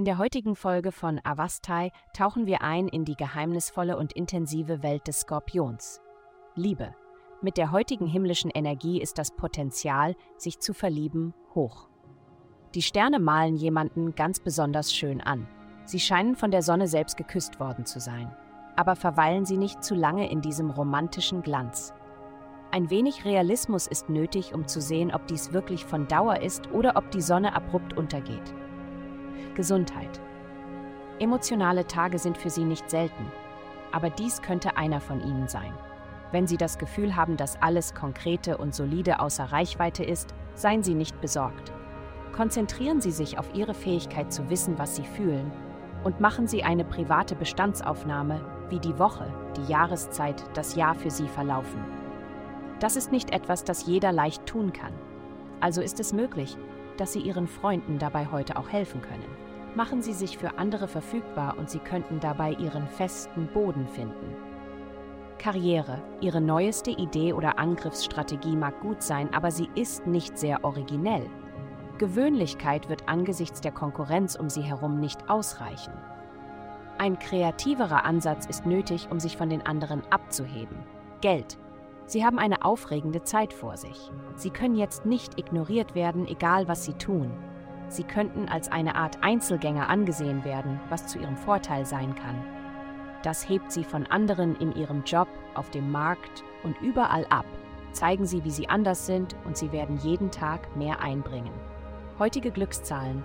der heutigen Folge von Avastai tauchen wir ein in die geheimnisvolle und intensive Welt des Skorpions. Liebe. Mit der heutigen himmlischen Energie ist das Potenzial, sich zu verlieben, hoch. Die Sterne malen jemanden ganz besonders schön an. Sie scheinen von der Sonne selbst geküsst worden zu sein. Aber verweilen sie nicht zu lange in diesem romantischen Glanz. Ein wenig Realismus ist nötig, um zu sehen, ob dies wirklich von Dauer ist oder ob die Sonne abrupt untergeht. Gesundheit. Emotionale Tage sind für Sie nicht selten, aber dies könnte einer von ihnen sein. Wenn Sie das Gefühl haben, dass alles Konkrete und Solide außer Reichweite ist, seien Sie nicht besorgt. Konzentrieren Sie sich auf Ihre Fähigkeit zu wissen, was Sie fühlen, und machen Sie eine private Bestandsaufnahme, wie die Woche, die Jahreszeit, das Jahr für Sie verlaufen. Das ist nicht etwas, das jeder leicht tun kann. Also ist es möglich, dass Sie Ihren Freunden dabei heute auch helfen können. Machen Sie sich für andere verfügbar und Sie könnten dabei Ihren festen Boden finden. Karriere. Ihre neueste Idee oder Angriffsstrategie mag gut sein, aber sie ist nicht sehr originell. Gewöhnlichkeit wird angesichts der Konkurrenz um Sie herum nicht ausreichen. Ein kreativerer Ansatz ist nötig, um sich von den anderen abzuheben. Geld. Sie haben eine aufregende Zeit vor sich. Sie können jetzt nicht ignoriert werden, egal was Sie tun. Sie könnten als eine Art Einzelgänger angesehen werden, was zu Ihrem Vorteil sein kann. Das hebt Sie von anderen in Ihrem Job, auf dem Markt und überall ab. Zeigen Sie, wie Sie anders sind und Sie werden jeden Tag mehr einbringen. Heutige Glückszahlen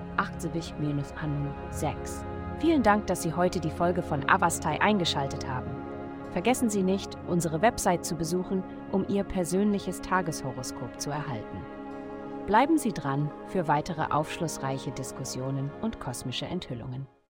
8-6. Vielen Dank, dass Sie heute die Folge von Avastai eingeschaltet haben. Vergessen Sie nicht, unsere Website zu besuchen, um Ihr persönliches Tageshoroskop zu erhalten. Bleiben Sie dran für weitere aufschlussreiche Diskussionen und kosmische Enthüllungen.